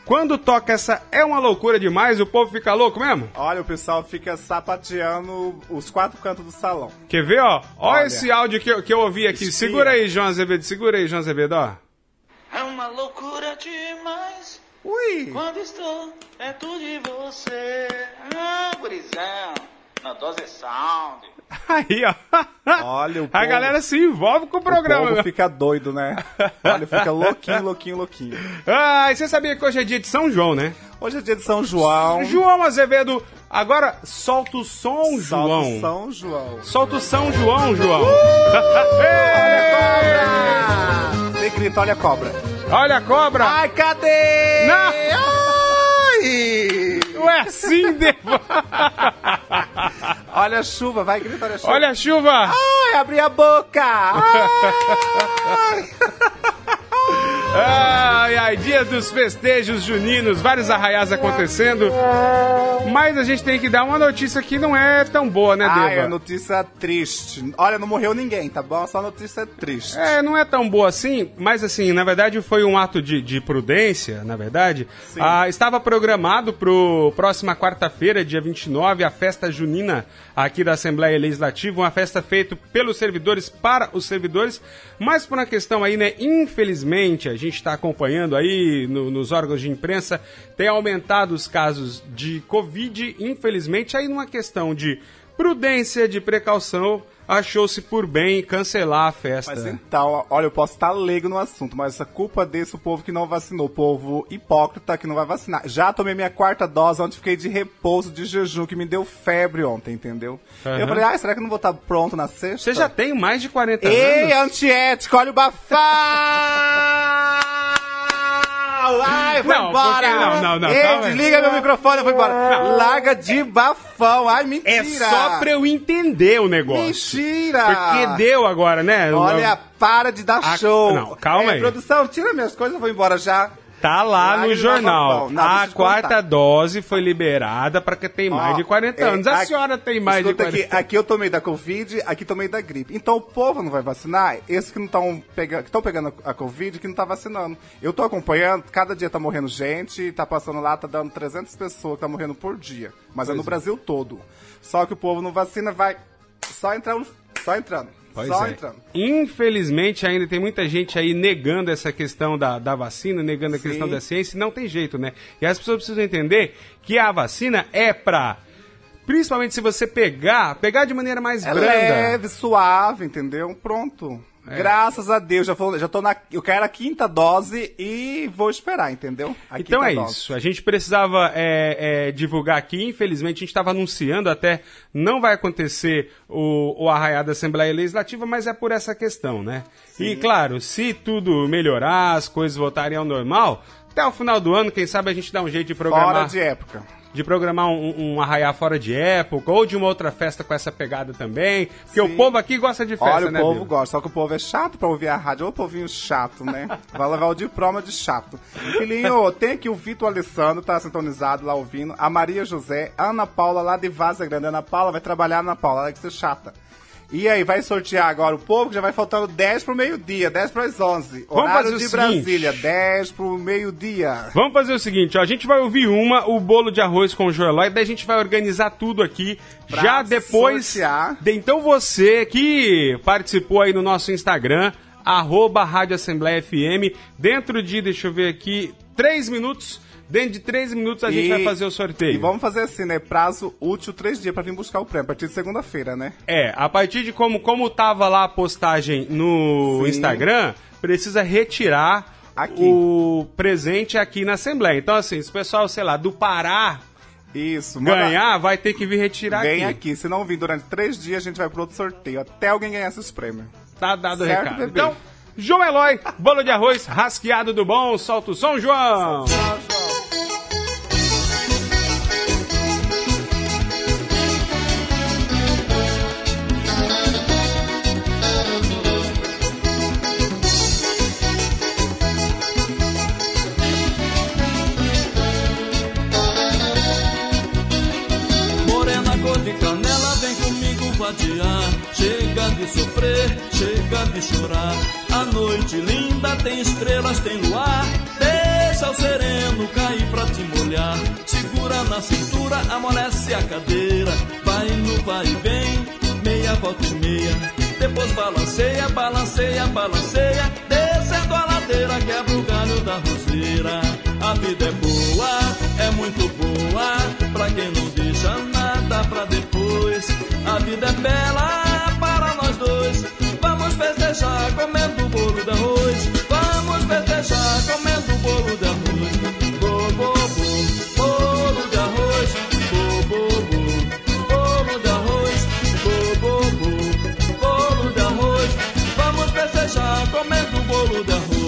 quando toca essa É Uma Loucura Demais, o povo fica louco mesmo? Olha, o pessoal fica sapateando os 4 cantos do salão. Quer ver, ó? Olha esse áudio que eu ouvi aqui. Espia. Segura aí, João Azevedo. Segura aí, João Azevedo, ó. É uma loucura demais. Ui! Quando estou perto de você. Gurizão. Na dose sound. Aí, ó. Olha, o A povo, galera se envolve com o programa. o povo fica doido, né? Olha, fica louquinho. Ah, e você sabia que hoje é dia de São João, né? Hoje é dia de São João. João Azevedo, agora solta o som, João. Solta o São João. Solta o São João, João. Olha a cobra! Você grita, olha a cobra. Olha a cobra. Ai, cadê? Não. Ai! Ué, sim, Olha a chuva, vai, grita, olha a chuva. Olha a chuva. Ai, abri a boca. Ai. Ai, dia dos festejos juninos, vários arraiais acontecendo. Mas a gente tem que dar uma notícia que não é tão boa, né, Deva? Ai, é notícia triste. Olha, não morreu ninguém, tá bom? Só notícia triste. É, não é tão boa assim, mas assim, na verdade foi um ato de prudência, na verdade. Estava programado pro próxima quarta-feira, dia 29, a festa junina aqui da Assembleia Legislativa, uma festa feita pelos servidores para os servidores, mas por uma questão aí, né, infelizmente, a gente está acompanhando aí nos órgãos de imprensa, tem aumentado os casos de Covid, infelizmente, aí numa questão de prudência, de precaução, achou-se por bem cancelar a festa. Mas então, olha, eu posso estar leigo no assunto, mas a culpa desse o povo que não vacinou, o povo hipócrita que não vai vacinar. Já tomei minha 4ª dose, onde fiquei de repouso, de jejum, que me deu febre ontem, entendeu? Uhum. Eu falei, será que eu não vou estar pronto na sexta? Você já tem mais de 40 Ei, anos? antiético, olha o bafão! Ai, vou embora! Não, Ei, calma aí. desliga meu microfone, eu vou embora. Larga de bafão, ai, mentira! É só pra eu entender o negócio. Mentira! Porque deu agora, né? Olha, para de dar show. Não, calma aí. Produção, tira minhas coisas, eu vou embora já. Tá lá Larga no de jornal. bafão. Não, deixa A eu te 4ª contar. dose foi liberada pra quem tem mais de 40 anos. A senhora tem mais de 40 anos. Aqui eu tomei da Covid, aqui tomei da gripe. Então o povo não vai vacinar, esses que não estão pegando a Covid, que não tá vacinando. Eu tô acompanhando, cada dia tá morrendo gente, tá passando lá, tá dando 300 pessoas que tá morrendo por dia. Mas é no Brasil todo. Só que o povo não vacina, vai só entrando. Pois Só é. entrando. Infelizmente, ainda tem muita gente aí negando essa questão da vacina, negando a questão da ciência, e não tem jeito, né? E as pessoas precisam entender que a vacina é pra, principalmente se você pegar de maneira mais branda. Leve, suave, entendeu? Pronto. Graças a Deus, já tô eu quero a 5ª dose e vou esperar, entendeu? Então é isso, a gente precisava divulgar aqui, infelizmente a gente estava anunciando, até não vai acontecer o arraial da Assembleia Legislativa, mas é por essa questão, né? Sim. E claro, se tudo melhorar, as coisas voltarem ao normal, até o final do ano, quem sabe a gente dá um jeito de programar. Fora de época. De programar um arraial fora de época, ou de uma outra festa com essa pegada também. Porque o povo aqui gosta de festa, olha, né, o povo Bíblia? gosta, só que o povo é chato pra ouvir a rádio. Ô, povinho chato, né? Vai levar o diploma de chato. Filhinho, tem aqui o Vitor Alessandro, tá sintonizado lá ouvindo. A Maria José, a Ana Paula lá de Vaza Grande. A Ana Paula vai trabalhar, Ana Paula, ela que ser chata. E aí, vai sortear agora o povo, que já vai faltando 10 pro meio-dia, 10 para as 11. Horário de Brasília, 10 pro meio-dia. Vamos fazer o seguinte, ó, a gente vai ouvir o bolo de arroz com o Joelói, daí a gente vai organizar tudo aqui, Pra já depois... sortear. Então você que participou aí no nosso Instagram, @Rádio Assembleia FM, dentro de, deixa eu ver aqui, 3 minutos... Dentro de 3 minutos a gente vai fazer o sorteio. E vamos fazer assim, né? Prazo útil 3 dias pra vir buscar o prêmio, a partir de segunda-feira, né? A partir de como tava lá a postagem no Instagram, precisa retirar o presente aqui na Assembleia. Então, assim, se o pessoal, sei lá, do Pará ganhar, vai ter que vir retirar aqui. Vem aqui. Se não vir durante 3 dias, a gente vai pro outro sorteio, até alguém ganhar esses prêmios. Tá dado o certo, recado. Bebê? Então, João Eloy, bolo de arroz, rasqueado do bom, solta o som, João! Morena cor de canela, vem comigo vadiar. Chega de sofrer, chega de chorar. A noite linda tem estrelas, tem luar. Deixa o sereno cair pra te molhar. Segura na cintura, amolece a cadeira. Vai no vai e vem, meia volta e meia. Depois balanceia, balanceia, balanceia. Descendo a ladeira, quebra o galho da roseira. A vida é boa, é muito boa, pra quem não deixa nada pra depois. A vida é bela para nós dois. Vamos festejar comendo o bolo de arroz. Vamos festejar comendo o bolo de arroz. Bo, bo, bo, bolo de arroz. Bo, bo, bo, bolo de arroz. Bo, bo, bo, bolo de arroz. Vamos festejar comendo o bolo de arroz.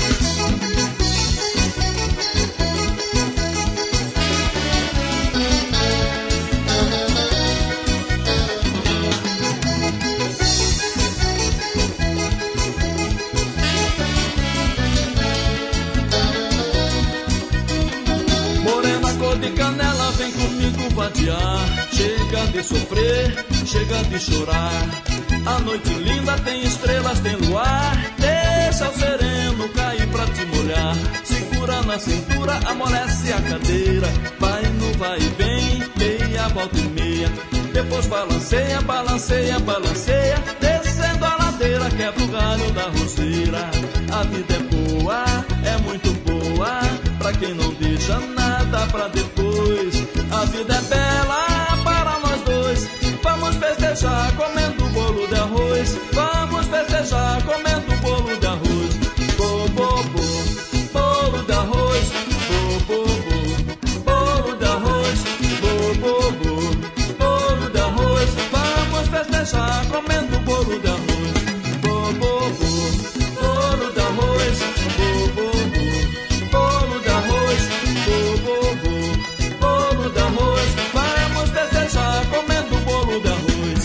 De canela, vem comigo vadiar. Chega de sofrer, chega de chorar. A noite linda tem estrelas, tem luar. Deixa o sereno cair pra te molhar. Segura na cintura, amolece a cadeira. Vai no vai e vem, meia volta e meia. Depois balanceia, balanceia, balanceia. Descendo a ladeira, quebra o galho da roseira. A vida é boa, é muito boa, pra quem não deixa nada pra depois. A vida é bela para nós dois. Vamos festejar comendo bolo de arroz. Vamos festejar comendo bolo de arroz. Bo, bo, bo, bolo de arroz. Bo, bo, bo, bolo de arroz. Bo, bo, bo, bolo de arroz. Vamos festejar comendo bolo de arroz. Bo, bo, bo, bolo de arroz. Bo, bo, bo, bolo de arroz. Bo, bo, bo, bolo de arroz. Vamos festejar comendo bolo de arroz.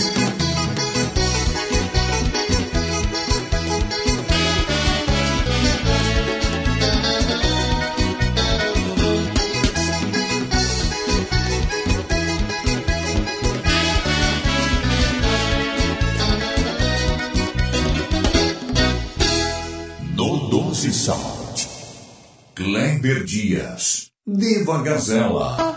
No Doce Sound, Kleber Dias, Diva Gazela.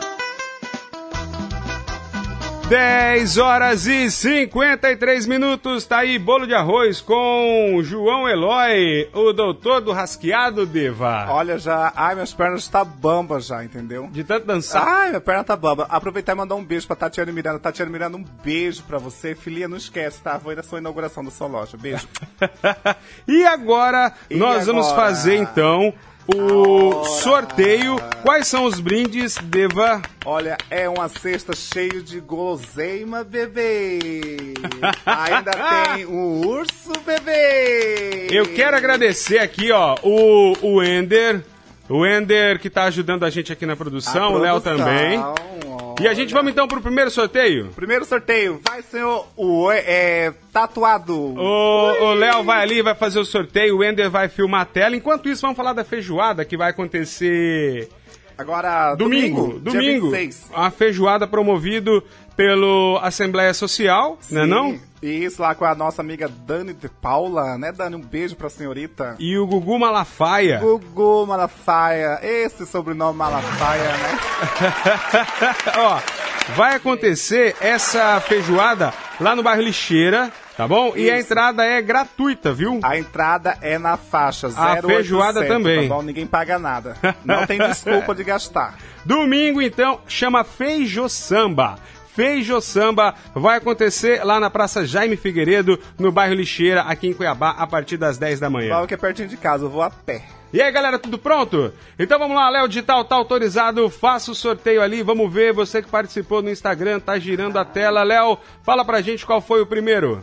10 horas e 53 minutos, tá aí bolo de arroz com João Eloy, o doutor do rasqueado, Diva. Olha já, ai, minhas pernas estão bamba já, entendeu? De tanto dançar. Ai, minha perna tá bamba. Aproveitar e mandar um beijo pra Tatiana Miranda. Tatiana Miranda, um beijo pra você. Filhinha, não esquece, tá? Foi na sua inauguração da sua loja. Beijo. E agora, nós vamos fazer então o sorteio. Quais são os brindes, Deva? Olha, é uma cesta cheia de guloseima, bebê. Ainda tem um urso, bebê. Eu quero agradecer aqui, ó, o Ender. O Ender que tá ajudando a gente aqui na produção, o Léo também. E a gente vamos então pro primeiro sorteio? Primeiro sorteio, vai ser o tatuado. O Léo vai ali, vai fazer o sorteio, o Ender vai filmar a tela. Enquanto isso, vamos falar da feijoada que vai acontecer... Agora, domingo. Dia 26. Uma feijoada promovido pelo Assembleia Social, sim, né não? Isso, lá com a nossa amiga Dani de Paula, né, Dani? Um beijo pra senhorita. E o Gugu Malafaia. Gugu Malafaia, esse sobrenome Malafaia, né? Ó, vai acontecer essa feijoada lá no bairro Lixeira, tá bom? Isso. E a entrada é gratuita, viu? A entrada é na faixa 0800. A feijoada também. Tá bom? Ninguém paga nada. Não tem desculpa de gastar. Domingo, então, chama Feijo Samba. Feijo Samba vai acontecer lá na Praça Jaime Figueiredo, no bairro Lixeira, aqui em Cuiabá, a partir das 10 da manhã. Fala que é pertinho de casa, eu vou a pé. E aí, galera, tudo pronto? Então vamos lá, Léo Digital tá autorizado, faça o sorteio ali, vamos ver, você que participou no Instagram, tá girando a tela. Léo, fala pra gente qual foi o primeiro.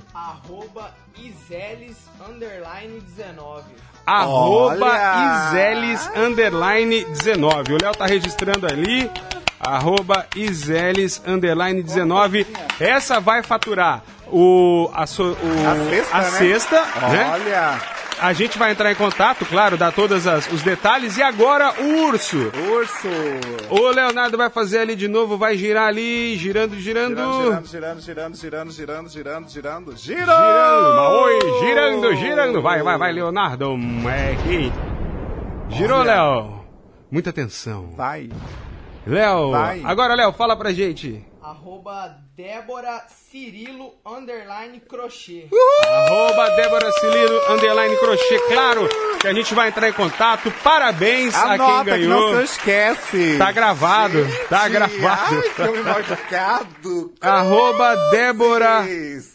@Izeles_19. @Izeles_19. O Léo tá registrando ali. @Izeles_19. Essa vai faturar a cesta, né? Olha! A gente vai entrar em contato, claro, dar todos os detalhes. E agora o urso. Urso. O Leonardo vai fazer ali de novo, vai girar ali, girando. Girando. Girando. Vai, Leonardo. Girou, Léo. Muita atenção. Vai. Léo, Vai. agora, Léo, fala pra gente. @Débora Cirilo _crochê. @Débora Cirilo _crochê. Claro que a gente vai entrar em contato. Parabéns a quem ganhou. Que não se esquece. Tá gravado. Tá gravado. Ai, que eu marcado. @Débora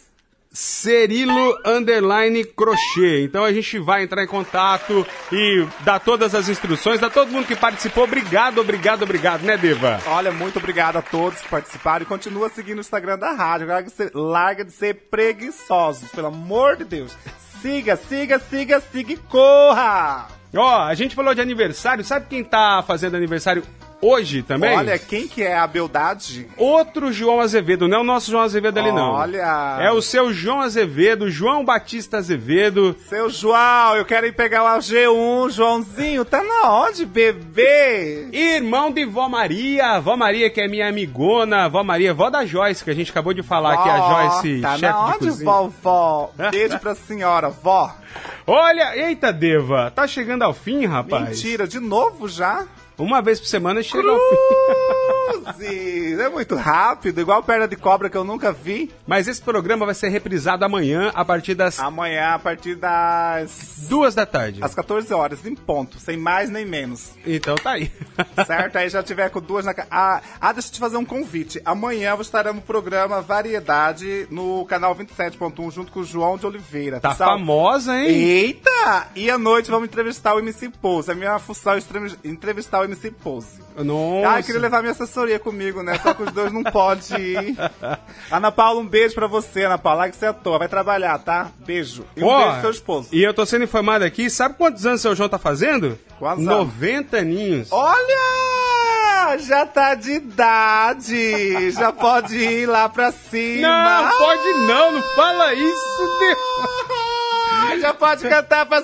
Cirilo _crochê. Então a gente vai entrar em contato e dar todas as instruções, dar todo mundo que participou. Obrigado, né, Deva? Olha, muito obrigado a todos que participaram e continua seguindo o Instagram da rádio. Larga de ser preguiçosos, pelo amor de Deus. Siga e corra! Ó, a gente falou de aniversário, sabe quem tá fazendo aniversário hoje também? Olha, quem que é a beldade? Outro João Azevedo, não é o nosso João Azevedo ali não. Olha! É o seu João Azevedo, João Batista Azevedo. Seu João, eu quero ir pegar o G1, Joãozinho, tá na onde, bebê? Irmão de Vó Maria que é minha amigona, Vó Maria, vó da Joyce, que a gente acabou de falar aqui, a Joyce, tá chefe na de onde, cozinha. vovó? Beijo pra senhora, vó. Olha, eita, Deva, tá chegando ao fim, rapaz. Mentira, de novo já? Uma vez por semana chega ao fim. Cruzes! É muito rápido, igual perna de cobra que eu nunca vi. Mas esse programa vai ser reprisado amanhã, a partir das... Amanhã, a partir das... 2 da tarde. Às 14 horas, em ponto. Sem mais nem menos. Então tá aí. Certo? Aí já tiver com 2 na... deixa eu te fazer um convite. Amanhã eu estarei no programa Variedade, no canal 27.1, junto com o João de Oliveira. Tá famosa, hein? Eita! E à noite vamos entrevistar o MC Pose. A minha função é entrevistar o MC Pose. Nossa. Ah, queria levar minha assessoria comigo, né? Só que os dois não podem ir. Ana Paula, um beijo pra você, Ana Paula. Lá que você é à toa. Vai trabalhar, tá? Beijo. E um beijo pro seu esposo. E eu tô sendo informado aqui, sabe quantos anos o seu João tá fazendo? Quantos 90 aninhos. Olha! Já tá de idade. Já pode ir lá pra cima. Não, pode não fala isso, Deus. Já pode cantar pra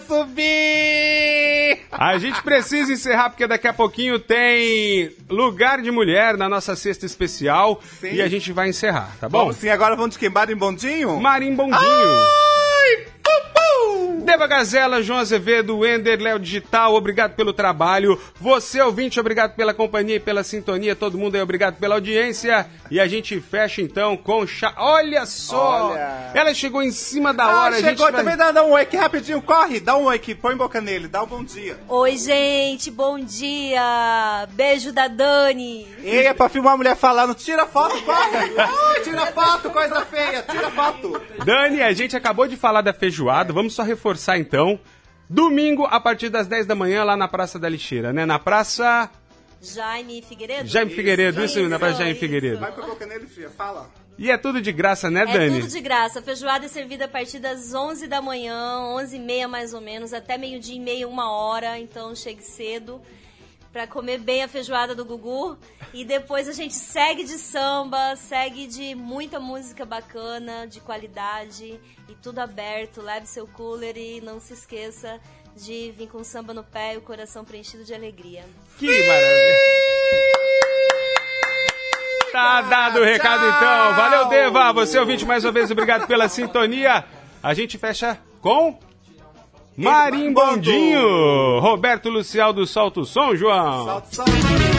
subir! A gente precisa encerrar porque daqui a pouquinho tem Lugar de Mulher na nossa cesta especial. Sim. E a gente vai encerrar, tá bom? Vamos sim, agora vamos de quem? Marimbondinho? Marimbondinho! Ai, Deva Gazela, João Azevedo, Wender, Léo Digital, obrigado pelo trabalho. Você, ouvinte, obrigado pela companhia e pela sintonia. Todo mundo aí, obrigado pela audiência. E a gente fecha então com Olha só! Olha. Ela chegou em cima da hora. Chegou, a gente também dá um oi aqui rapidinho, corre, dá um oi aqui, põe boca nele, dá um bom dia. Oi, gente, bom dia. Beijo da Dani. Ei, é pra filmar a mulher falando, tira foto, corre. Oh, tira foto, coisa feia, tira foto. Dani, a gente acabou de falar da feijoada, vamos só reforçar então. Domingo, a partir das 10 da manhã, lá na Praça da Lixeira, né? Na Praça... Jaime Figueiredo? Jaime Figueiredo, isso, na Praça Jaime Figueiredo. Vai com a boca nele, filha, fala. E é tudo de graça, né, Dani? É tudo de graça. A feijoada é servida a partir das 11 da manhã, 11h30 mais ou menos, até meio-dia e meia, 1h. Então chegue cedo pra comer bem a feijoada do Gugu. E depois a gente segue de samba, segue de muita música bacana, de qualidade e tudo aberto. Leve seu cooler e não se esqueça de vir com samba no pé e o coração preenchido de alegria. Que maravilha! Tá dado o recado então. Valeu, Deva. Você, ouvinte, mais uma vez, obrigado pela sintonia. A gente fecha com Marimbondinho. Roberto Lucialdo, solta o som, João. Solta o som.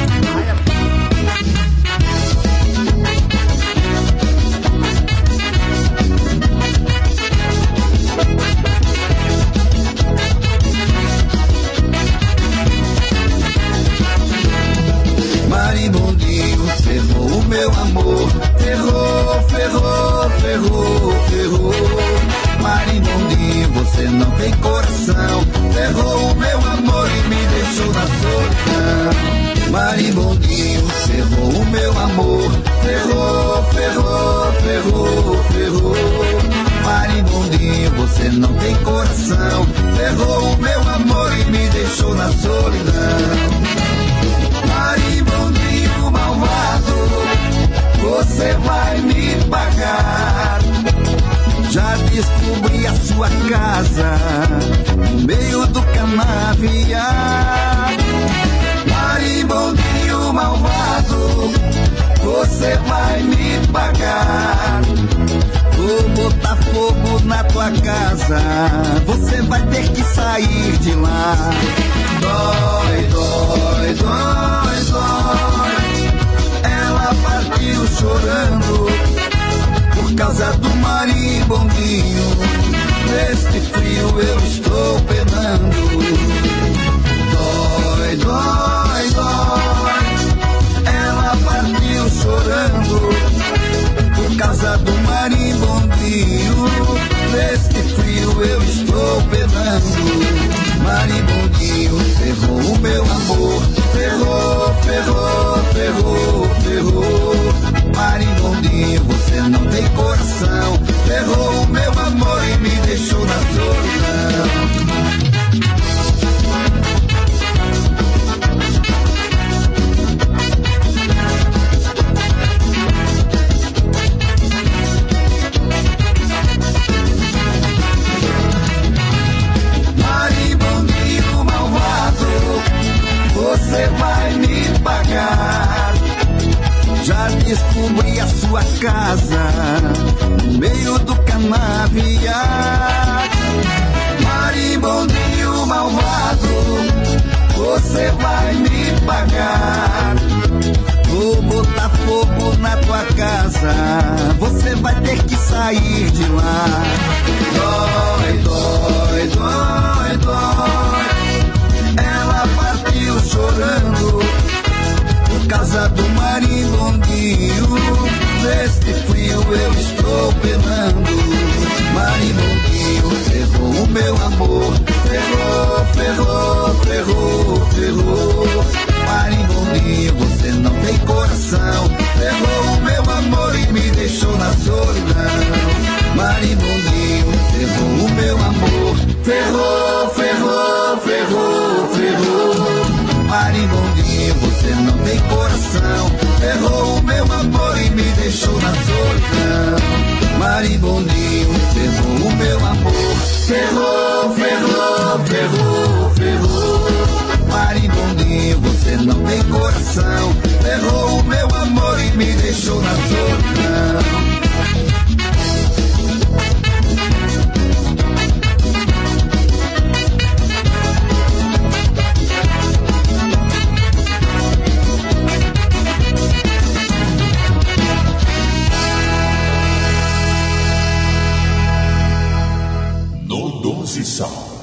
Marimbondinho, ferrou o meu amor. Ferrou, ferrou, ferrou, ferrou. Marimbondinho, você não tem coração. Ferrou o meu amor e me deixou na solidão. Marimbondinho, ferrou o meu amor. Ferrou, ferrou, ferrou, ferrou. Marimbondinho, você não tem coração. Ferrou o meu amor e me deixou na solidão. Marimbondinho malvado, você vai me pagar. Já descobri a sua casa no meio do canavial. Marimbondinho malvado, você vai me pagar. Vou botar fogo na tua casa, você vai ter que sair de lá. Dói, dói, dói, dói. Ela partiu chorando por causa do marimbondinho. Neste frio eu estou penando. Dói, dói, dói. Ela partiu chorando por causa do marimbondinho. Neste frio eu estou penando. Marimbondinho ferrou o meu amor. Ferrou, ferrou, ferrou, ferrou. Marimbondinho, você não tem coração. Ferrou o meu amor e me deixou na solidão. Marimbondinho malvado, você vai me pagar. Já descobri a sua casa no meio do canavial. Marimbondinho malvado, você vai me pagar. Vou botar fogo na tua casa, você vai ter que sair de lá. Dói, dói, dói, dói. Ela partiu chorando por causa do marimbondinho. Neste frio eu estou penando. Marimbondinho ferrou o meu amor. Ferrou, ferrou, ferrou, ferrou. Marimbondinho, você não tem coração. Ferrou o meu amor e me deixou na solidão. Marimbondinho ferrou o meu amor. Ferrou, ferrou, ferrou, ferrou. Marimbondinho, você não tem coração. Ferrou o meu amor e me deixou na solidão. Marimbondinho ferrou o meu amor. Ferrou, ferrou, ferrou, ferrou. Marimbondinho, você não tem coração. Ferrou o meu amor e me deixou na solidão. No Doze Sound.